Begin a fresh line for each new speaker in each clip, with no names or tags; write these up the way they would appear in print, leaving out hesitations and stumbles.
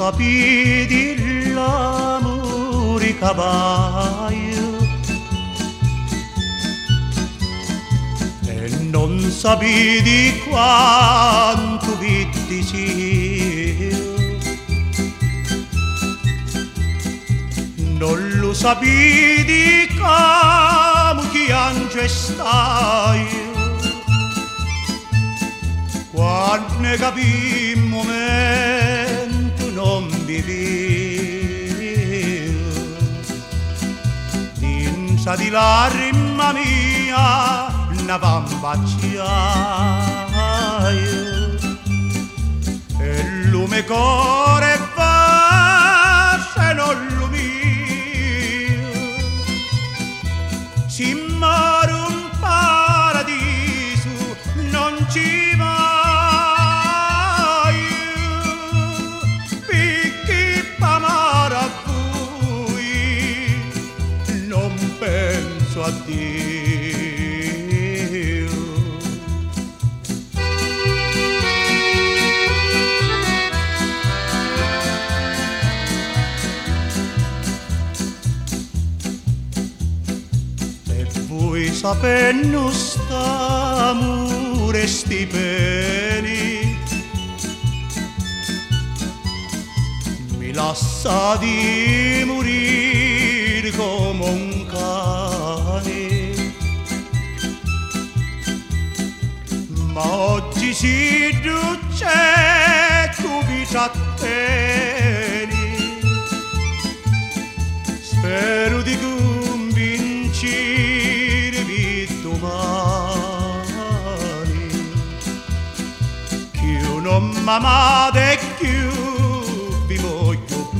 sapete l'amore che vai e non sapete quanto vi sia. Non lo sapete come piange stai quando ne capì il momento non vivevo. Dinsa di l'arima mia una bambacciaia e il lume core fa se non si muore un paradiso, non ci vai, perché amare a voi, non penso a Dio. Voi sapendo st'amore sti peni mi lascia di morire come un cane, ma oggi si duce cubita a teni, spero di non m'amate più, vi voglio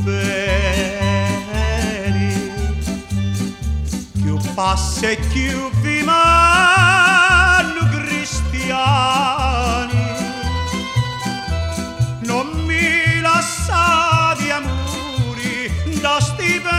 bene, più passa e più vi manno cristiani, non mi lasciate amori da sti